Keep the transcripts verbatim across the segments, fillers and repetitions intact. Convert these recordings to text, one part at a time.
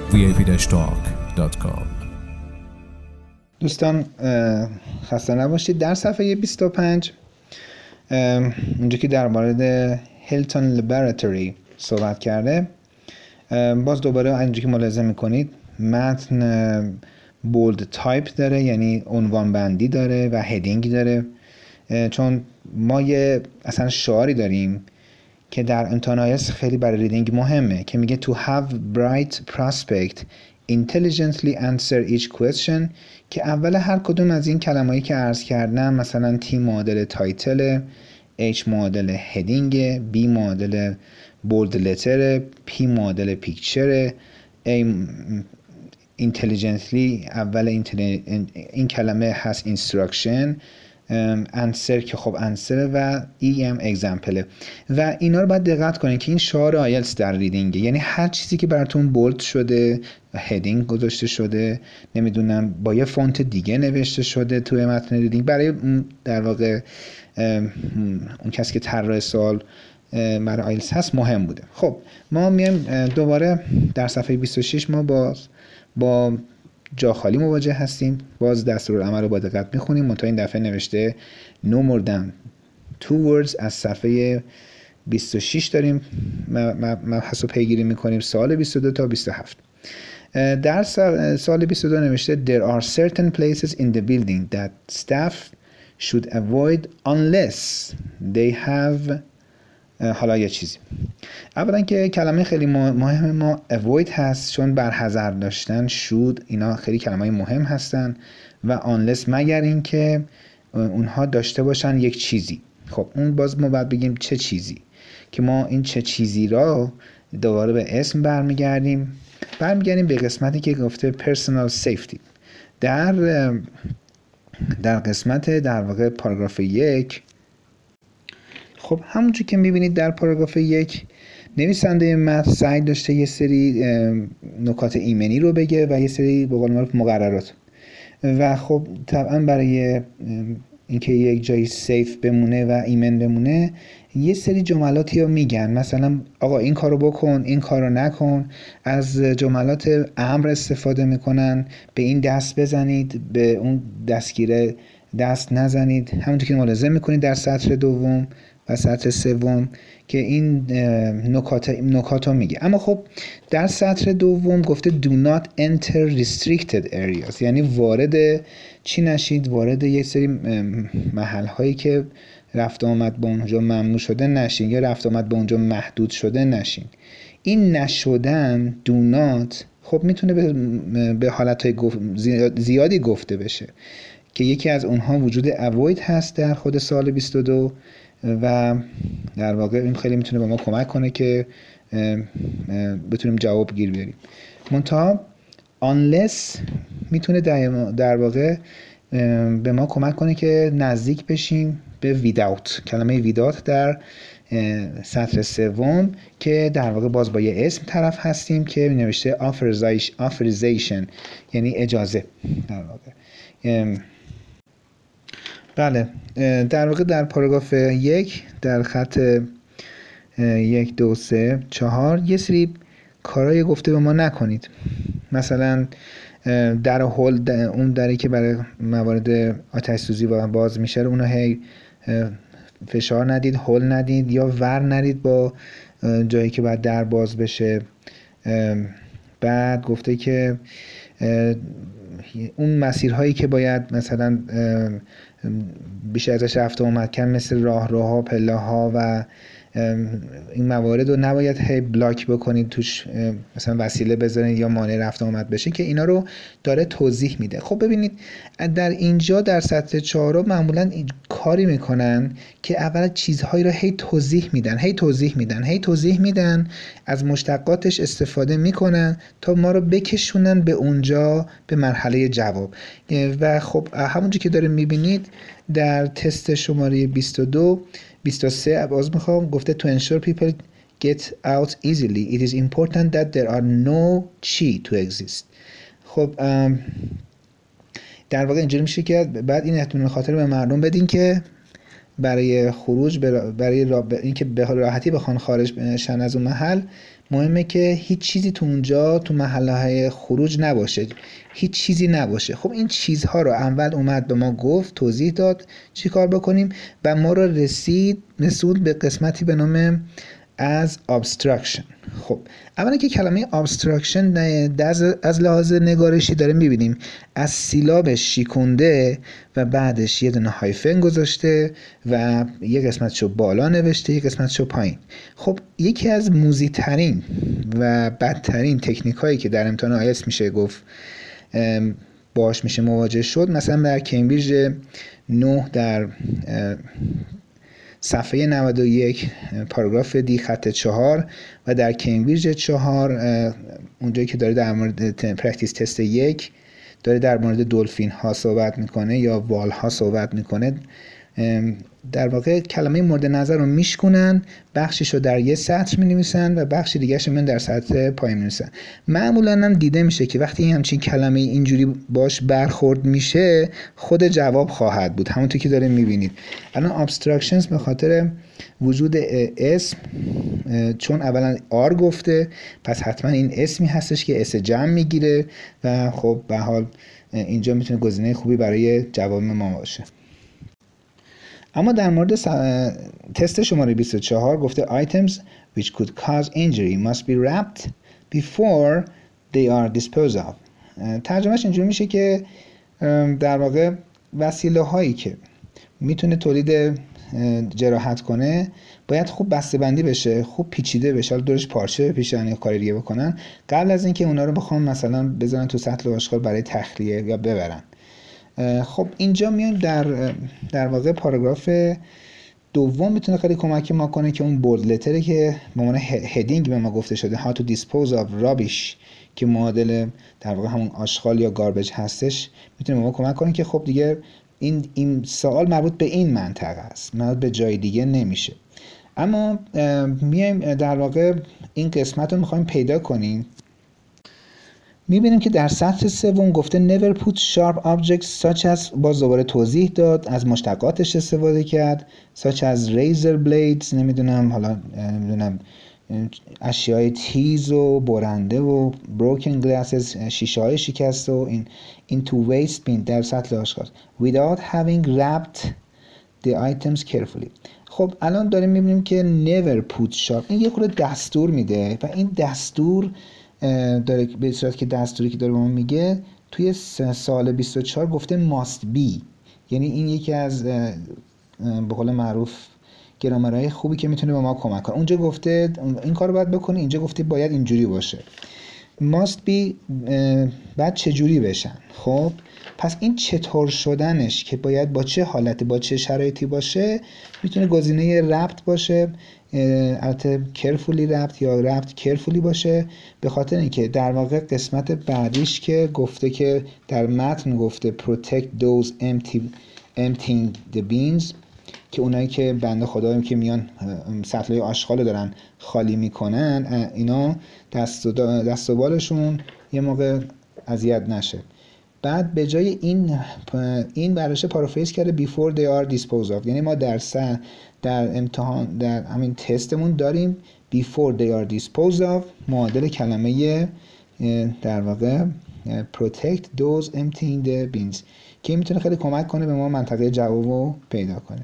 وی ای پی talk دات کام. دوستان خسته نباشید. در صفحه بیست و پنج اونجا که در مورد هیلتون لابراتوری صحبت کرده، باز دوباره اینجا که ملاحظه میکنید متن بولد تایپ داره، یعنی عنوان بندی داره و هدینگ داره، چون ما یه اصلا شعاری داریم که در امتحان آیلتس خیلی برای ریدینگ مهمه که میگه to have bright prospect intelligently answer each question، که اول هر کدوم از این کلمه‌ای که عرض کردم، مثلا T معادل تایتل، H معادل هدینگ، B معادل بولد لتر، P معادل پیکچر، A intelligently اول این کلمه هست instruction، انسر که خب انسر و ای ام اگزمپله و اینا رو باید دقت کنین که این شعار آیلتس در ریدینگه، یعنی هر چیزی که براتون بولد شده، هدینگ گذاشته شده، نمیدونم با یه فونت دیگه نوشته شده توی متن ریدینگ، برای در واقع اون کسی که طراح سوال برای آیلتس هست مهم بوده. خب ما میایم دوباره در صفحه بیست و شش ما باز با جا خالی مواجه هستیم. باز دستورالعمل رو با دقت میخونیم. منتها این دفعه نوشته no more than two words. از صفحه بیست و شش داریم مبحث رو پیگیری میکنیم، سوال بیست و دو تا بیست و هفت. در سوال بیست و دو نوشته there are certain places in the building that staff should avoid unless they have حالا یه چیزی. اولا که کلمه خیلی مهم ما avoid هست، چون برحذر داشتن، should، اینا خیلی کلمه مهم هستن و unless مگر این که اونها داشته باشن یک چیزی. خب اون باز ما باید بگیم چه چیزی، که ما این چه چیزی را دوباره به اسم برمیگردیم برمیگردیم به قسمتی که گفته personal safety. در در قسمت در واقع پاراگراف یک، خب همونجور که میبینید در پاراگراف یک نویسنده متن سعی داشته یه سری نکات ایمنی رو بگه و یه سری به قول معروف مقررات، و خب طبعا برای اینکه یک جایی سیف بمونه و ایمن بمونه یه سری جملاتی رو میگن، مثلا آقا این کارو بکن، این کارو نکن. از جملات امر استفاده میکنن، به این دست بزنید، به اون دستگیره دست نزنید، همونطور که ملاحظه میکنید در سطر دوم و سطر سوم که این نکات نکات رو میگه. اما خب در سطر دوم گفته do not enter restricted areas، یعنی وارد چی نشید، وارد یک سری محل هایی که رفت آمد به اونجا ممنوع شده نشین، یا رفت آمد به اونجا محدود شده نشین. این نشدن do not خب میتونه به, به حالتهای گف... زیادی گفته بشه که یکی از اونها وجود avoid هست در خود سوال بیست و دو و در واقع این خیلی میتونه به ما کمک کنه که بتونیم جواب گیر بیاریم. منتها unless میتونه در واقع به ما کمک کنه که نزدیک بشیم به without، کلمه without در سطر سوم که در واقع باز با یه اسم طرف هستیم که نوشته authorization، یعنی اجازه در واقع. بله در واقع در پاراگراف یک در خط یک دو سه چهار یه سری کارهای گفته به ما نکنید. مثلا در هول، اون دری که برای موارد آتش سوزی باز میشه اونو هی فشار ندید، هول ندید یا ور ندید با جایی که باید در باز بشه. بعد گفته که اون مسیرهایی که باید مثلا بیشتر ازش رفت و آمد کردن، مثل راهروها، پله‌ها و این موارد رو نباید هی بلاک بکنید توش، مثلا وسیله بذارید یا مانع رفت و آمد بشه، که اینا رو داره توضیح میده. خب ببینید در اینجا در سطر چهارم معمولا کاری میکنن که اول چیزهایی رو هی توضیح میدن هی توضیح میدن هی توضیح میدن از مشتقاتش استفاده میکنن تا ما رو بکشونن به اونجا، به مرحله جواب. و خب همونجوری که داریم میبینید در تست شماره بیست و دو بیست و سه باز میخوام گفته to ensure people get out easily it is important that there are no chi to exist. خب در واقع اینجوری میشه که بعد این اطمینان خاطر به مردم بدین که برای خروج برای را... اینکه به راحتی بخوان خارج بشن از اون محل، مهمه که هیچ چیزی تو اونجا تو محلهای خروج نباشه، هیچ چیزی نباشه. خب این چیزها رو اول اومد به ما گفت، توضیح داد چی کار بکنیم و ما رو رسید رسول به قسمتی به نام از obstruction. خب اولا که کلمه obstruction از لحاظ نگارشی داره میبینیم از سیلابش شیکونده و بعدش یه دونه هایفن گذاشته و یه قسمتشو بالا نوشته یه قسمتشو پایین. خب یکی از موزی ترین و بدترین تکنیک هایی که در امتحان آیلتس میشه گفت باش میشه مواجه شد، مثلا در کمبریج نه در صفحه نود و یک پاراگراف دی خط چهار و در کمبریج چهار اونجایی که داره در مورد پرکتیس تست یک داره در مورد دلفین ها صحبت میکنه یا وال ها صحبت میکنه، در واقع کلمه مورد نظر رو میشکنن، بخشش رو در یه سطر مینویسن و بخش دیگه‌ش من در سطر پایین مینویسن. معمولا هم دیده میشه که وقتی همچین کلمه اینجوری باش برخورد میشه خود جواب خواهد بود، همونطور که داره میبینید. الان obstructions به خاطر وجود اسم، چون اولا آر گفته پس حتما این اسمی هستش که اس جمع میگیره و خب به حال اینجا میتونه گزینه خوبی برای جواب ما باشه. اما در مورد تست شماره بیست و چهار گفته items which could cause injury must be wrapped before they are disposed of. ترجمهش اینجوری میشه که در واقع وسیله هایی که میتونه تولید جراحت کنه باید خوب بسته بندی بشه، خوب پیچیده بشه، دورش پارچه بپیچن یا کاری دیگه بکنن قبل از اینکه اونا رو بخوام مثلا بذارن تو سطل آشغال برای تخلیه یا ببرن. خب اینجا میایم در در واقع پاراگراف دوم میتونه خیلی کمک ما کنه که اون بولد لتری که به عنوان هدینگ به ما گفته شده how to dispose of rubbish که معادل در واقع همون آشغال یا گاربیج هستش میتونه به ما کمک کنه که خب دیگه این این سوال مربوط به این منطقه است، مربوط به جای دیگه نمیشه. اما میایم در واقع این قسمت رو میخوایم پیدا کنیم. میبینیم که در سطر سوم گفته never put sharp objects such as، باز دوباره توضیح داد، از مشتقاتش استفاده کرد such as razor blades، نمیدونم حالا نمیدونم اشیای تیز و برنده و broken glasses، شیشه های شکست و این into waste bin در سطل آشغال without having wrapped the items carefully. خب الان داریم میبینیم که never put sharp این یه خورده دستور میده و این دستور داره به صورت که دستوری که داره به ما میگه توی سال بیست و چهار گفته must be، یعنی این یکی از به قول معروف گرامرهای خوبی که میتونه به ما کمک کنه. اونجا گفته این کارو باید بکنه، اینجا گفته باید اینجوری باشه. must be بعد چجوری بشن؟ خب پس این چطور شدنش که باید با چه حالتی با چه شرایطی باشه میتونه گزینه ربط باشه، البته carefully ربط یا ربط carefully باشه، به خاطر اینکه در واقع قسمت بعدیش که گفته که در متن گفته protect those empty emptying the bins که اونایی که بنده خداییم که میان سطلای آشغال دارن خالی میکنن اینا دست و دست و بالشون یه موقع اذیت نشه. بعد به جای این این براش پارافریز کرده before they are disposed of، یعنی ما در سن در امتحان در همین تستمون داریم before they are disposed of معادل کلمه در واقع protect those emptying the bins که میتونه خیلی کمک کنه به ما منطقه جواب رو پیدا کنه.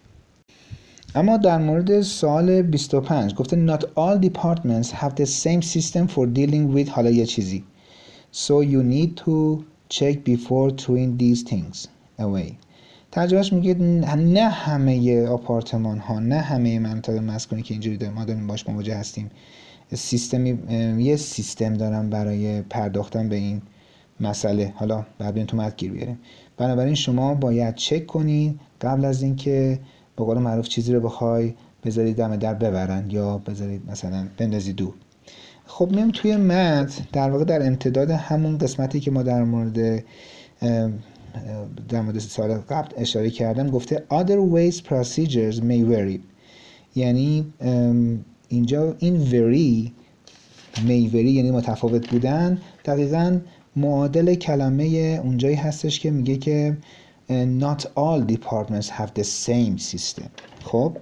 اما در مورد سوال بیست و پنج گفته not all departments have the same system for dealing with حالا یه چیزی so you need to check before throwing these things away. ترجمهش میگه نه همه آپارتمان ها، نه همه منطقه مسکونی که اینجوری ما داریم باش مواجه هستیم سیستمی یه سیستم دارن برای پرداختن به این مسئله. حالا بعد بیایم تو متن گیر بیاریم. بنابراین شما باید چک کنید قبل از اینکه به قول معروف چیزی رو بخوای بذارید دم در ببرن یا بذارید مثلا بندازید دور. خب میام توی متن در واقع در امتداد همون قسمتی که ما در مورد در مورد سال قبل اشاره کردم گفته other ways procedures may vary، یعنی اینجا این vary may vary یعنی متفاوت بودن دقیقاً معادل کلمه اونجایی هستش که میگه که not all departments have the same system. خب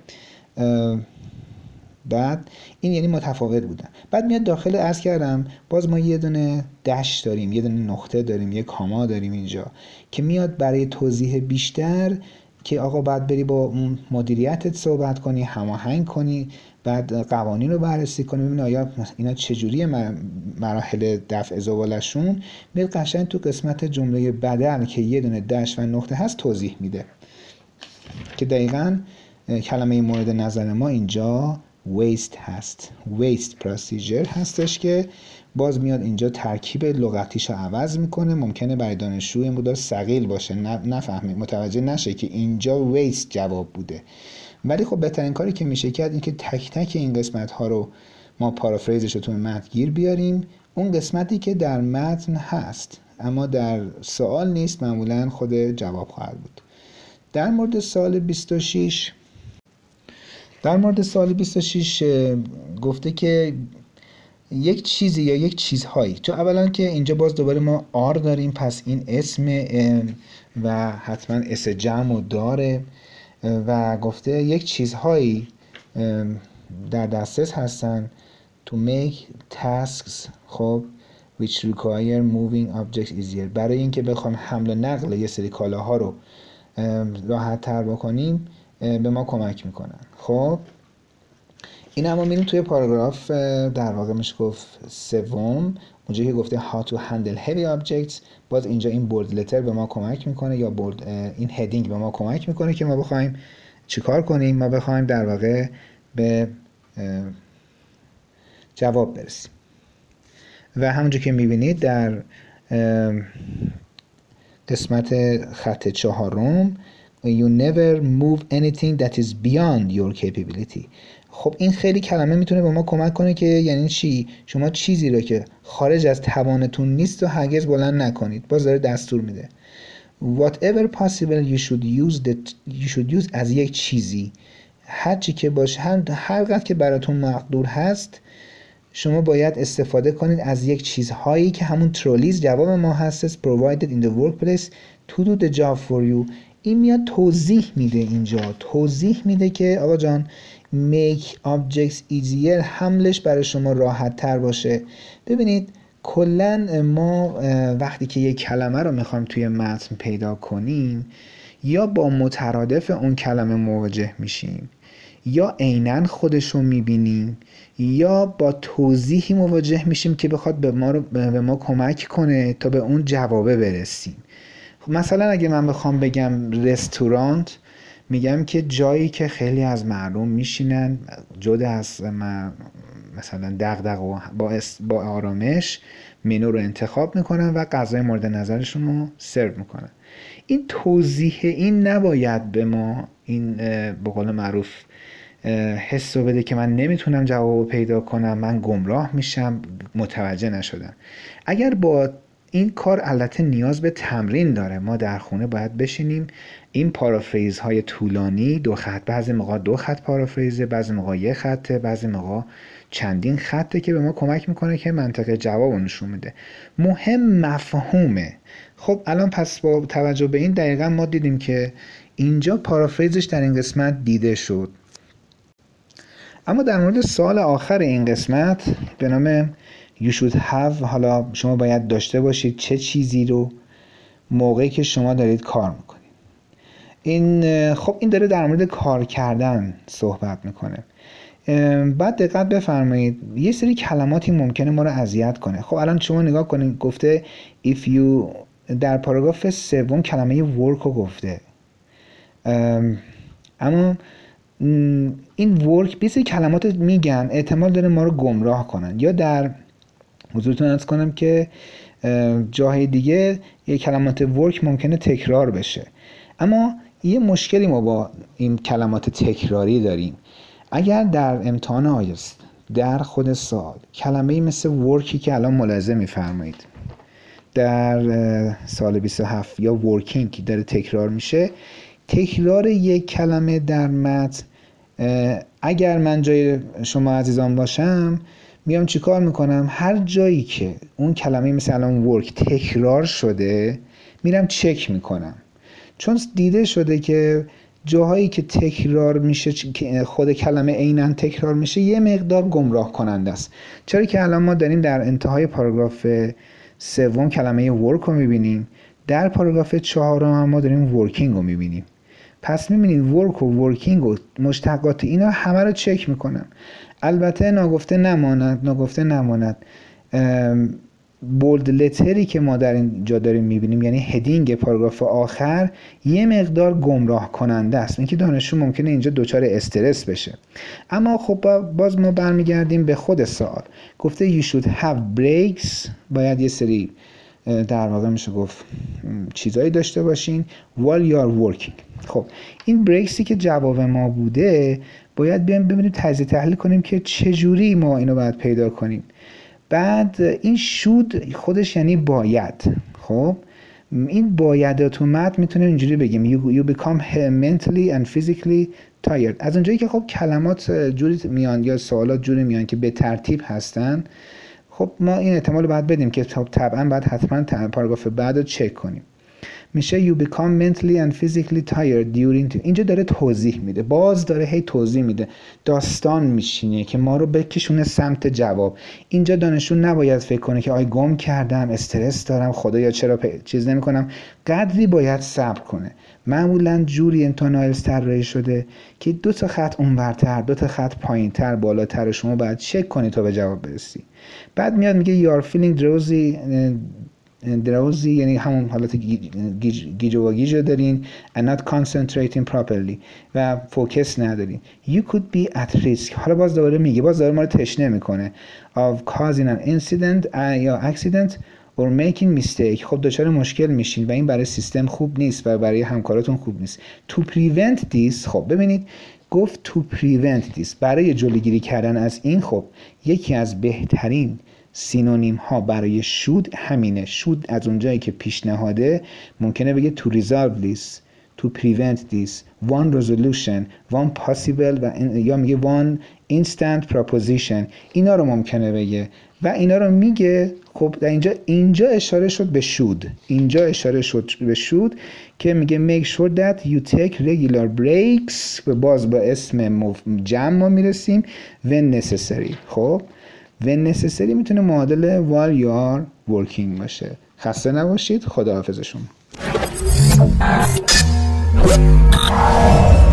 بعد این یعنی متفاوت بودن. بعد میاد داخل عرض کردم باز ما یه دونه دش داریم، یه دونه نقطه داریم، یه کاما داریم اینجا که میاد برای توضیح بیشتر که آقا بعد بری با مدیریتت صحبت کنی، هماهنگ کنی، بعد قوانین رو بررسی کنی، ببینی آیا اینا چجوریه مراحل دفع زبالشون. میاد قشنگ تو قسمت جمله بدل که یه دونه دش و نقطه هست توضیح میده که دقیقاً کلمه مورد نظر ما اینجا waste هست. waste procedure هستش که باز میاد اینجا ترکیب لغتیشو عوض میکنه. ممکنه برای دانشجو این مقدار ثقیل باشه، نفهمه، متوجه نشه که اینجا waste جواب بوده. ولی خب بهترین کاری که میشه کرد این که تک تک این قسمت ها رو ما پارافریزش رو تو متن گیر بیاریم. اون قسمتی که در متن هست اما در سوال نیست معمولا خود جواب خواهد بود. در مورد سوال بیست و شش در مورد سوال بیست و شش گفته که یک چیزی یا یک چیزهایی، چون اولا که اینجا باز دوباره ما آر داریم پس این اسم و حتما اس جمع و داره و گفته یک چیزهایی در دسترس هستن to make tasks خب which require moving objects easier، برای اینکه بخوام حمل و نقل یه سری کالاها رو راحت تر بکنیم به ما کمک میکنن. خب این اما میریم توی پاراگراف در واقع میشه گفت سوم، اونجا که گفته how to handle heavy objects. باز اینجا این بولد لتر به ما کمک میکنه یا بولد این هدینگ به ما کمک میکنه که ما بخوایم چیکار کنیم، ما بخوایم در واقع به جواب برسیم. و همونجور که میبینید در قسمت خط چهارم you never move anything that is beyond your capability. خب این خیلی کلمه میتونه به ما کمک کنه که یعنی چی؟ شما چیزی رو که خارج از توانتون نیست و هرگز بلند نکنید. باز داره دستور میده whatever possible you should use that you should use از یک چیزی، هر چی که باشه، هر هر قدر که براتون مقدور هست شما باید استفاده کنید از یک چیزهایی که همون ترولیز جواب ما هستش provided in the workplace to do the job for you. این میاد توضیح میده، اینجا توضیح میده که آقا جان make objects easier، حملش برای شما راحت تر باشه. ببینید کلن ما وقتی که یک کلمه رو میخوایم توی متن پیدا کنیم یا با مترادف اون کلمه مواجه میشیم یا عیناً خودش رو میبینیم یا با توضیحی مواجه میشیم که بخواد به ما رو به ما کمک کنه تا به اون جوابه برسیم. خب مثلا اگه من بخوام بگم رستورانت، میگم که جایی که خیلی از مردم میشینن جدا از مثلا دغدغه و با, با آرامش منو رو انتخاب میکنن و غذای مورد نظرشون رو سرو میکنن. این توضیح این نباید به ما این به قول معروف حس رو بده که من نمیتونم جواب پیدا کنم، من گمراه میشم، متوجه نشدم. اگر با این کار البته نیاز به تمرین داره، ما در خونه باید بشینیم این پارافریز های طولانی، دو خط، بعضی موقع دو خط پارافریزه، بعضی موقع یک خطه، بعضی موقع چندین خطه که به ما کمک میکنه که منطقه جواب نشون میده. مهم مفهومه. خب الان پس با توجه به این دقیقا ما دیدیم که اینجا پارافریزش در این قسمت دیده شد. اما در مورد سوال آخر این قسمت به نام you should have، حالا شما باید داشته باشید چه چیزی رو موقعی که شما دارید کار میکنید. این خب این داره در مورد کار کردن صحبت میکنه. بعد دقت بفرمایید یه سری کلماتی ممکنه ما رو اذیت کنه. خب الان شما نگاه کنید گفته if you، در پاراگراف سوم کلمه work رو گفته، اما این work بیسی کلمات میگن احتمال داره ما رو گمراه کنن، یا در حضورتون عرض کنم که جاهای دیگه یه کلمات work ممکنه تکرار بشه. اما یه مشکلی ما با این کلمات تکراری داریم. اگر در امتحان آیلتس در خود سوال کلمه‌ای مثل workی که الان ملاحظه می‌فرمایید در سال بیست و هفت یا working که داره تکرار میشه، تکرار یک کلمه در متن، اگر من جای شما عزیزان باشم میام چیکار میکنم؟ هر جایی که اون کلمه مثل الان work تکرار شده میرم چک میکنم. چون دیده شده که جاهایی که تکرار میشه، خود کلمه عیناً تکرار میشه، یه مقدار گمراه کننده است. چرا که الان ما داریم در انتهای پاراگراف سوم کلمه work رو میبینیم، در پاراگراف چهارم هم ما داریم working رو میبینیم. پس میبینید work و working و مشتقات اینا همه رو چک میکنم. البته ناگفته نماند ناگفته نماند بولد لتری که ما در اینجا داریم میبینیم، یعنی هدینگ پاراگراف آخر، یه مقدار گمراه کننده است. اینکه دانشجو ممکنه اینجا دچار استرس بشه. اما خب باز ما برمیگردیم به خود سوال. گفته you should have breaks، باید یه سری در واقع میشه گفت چیزایی داشته باشین while you are working. خب این بریکسی که جواب ما بوده، باید بیایم ببینیم تجزیه تحلیل کنیم که چجوری ما اینو باید پیدا کنیم. بعد این should خودش یعنی باید. خب این باید تو متن میتونیم اینجوری بگیم you, you become mentally and physically tired. از اونجایی که خب کلمات جوری میان یا سوالات جوری میان که به ترتیب هستن، خب ما این احتمال رو باید بدیم که طبعا باید حتما پاراگراف بعد رو چک کنیم. میشه you become mentally and physically tired during. اینجا داره توضیح میده، باز داره هی توضیح میده، داستان میشینه که ما رو بکشونه سمت جواب. اینجا دانشجو نباید فکر کنه که آی گم کردم، استرس دارم، خدایا چرا پ... چیز نمیکنم. قدری باید صبر کنه. معمولا جوری انتونایلز طراحی شده که دو تا خط اونورتر، دو تا خط پایینتر، بالاتر شما باید چک کنی تا به جواب برسی. بعد میاد میگه you are feeling drowsy دراوزی، یعنی همون حالت گیج گیج و گیج دارین and not concentrating properly و فوکس ندارین. you could be at risk. حالا باز دوباره میگه، باز دوباره ما رو تشنه میکنه of causing an incident یا accident or making mistake. خب دچار مشکل میشین و این برای سیستم خوب نیست و برای همکاراتون خوب نیست. to prevent this، خب ببینید گفت to prevent this، برای جلوگیری کردن از این. خب یکی از بهترین سینونیم ها برای should همینه. should از اونجایی که پیشنهاده ممکنه بگه to resolve this، to prevent this، one resolution، one possible و یا میگه one instant proposition. اینا رو ممکنه بگه و اینا رو میگه. خب در اینجا اینجا اشاره شد به should، اینجا اشاره شد به should که میگه make sure that you take regular breaks. و باز با اسم جمع ما میرسیم when necessary. خب when necessary میتونه معادل while you are working باشه. خسته نباشید. خداحافظ شما.